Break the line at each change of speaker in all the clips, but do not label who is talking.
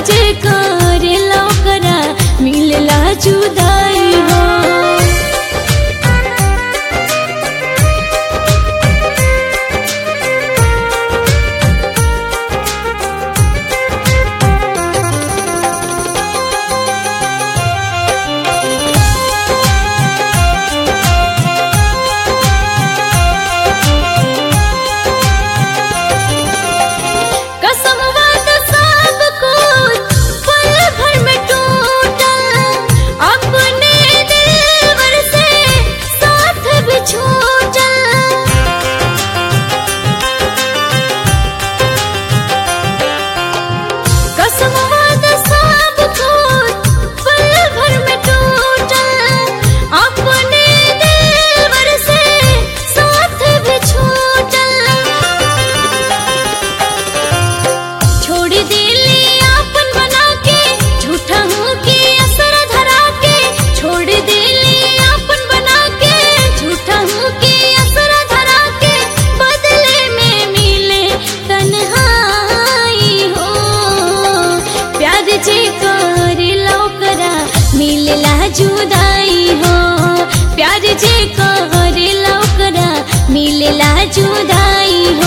जे करेला ओकरा मिलेला जुदाई हो। जुदाई हो प्यार जे करेला ओकरा मिलेला जुदाई हो।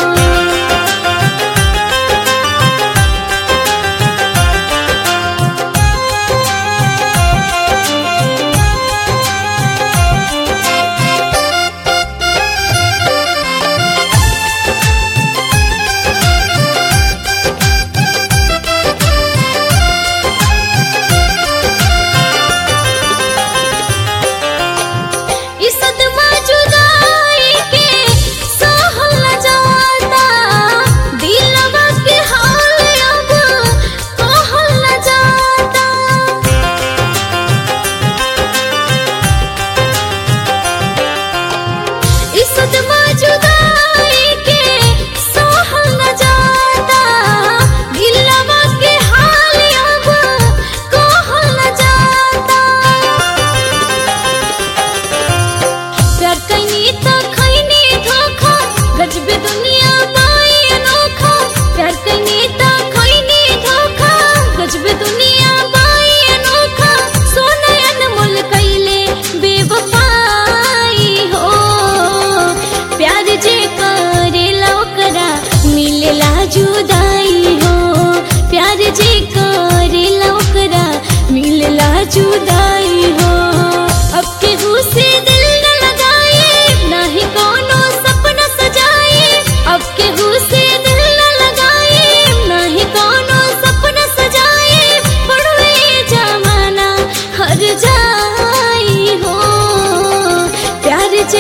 जुदाई हो प्यार जे करेला ओकरा मिलेला जुदाई हो। अब केहू से दिल न लगाए ना ही कोनो सपना सजाए। अब केहू से दिल न लगाए ना ही कोनो सपना सजाए। पड़वे जमाना हर जाई हो प्यार जे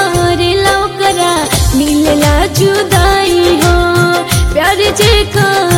करेला ओकरा मिलेला जुदाई हो। प्यार जे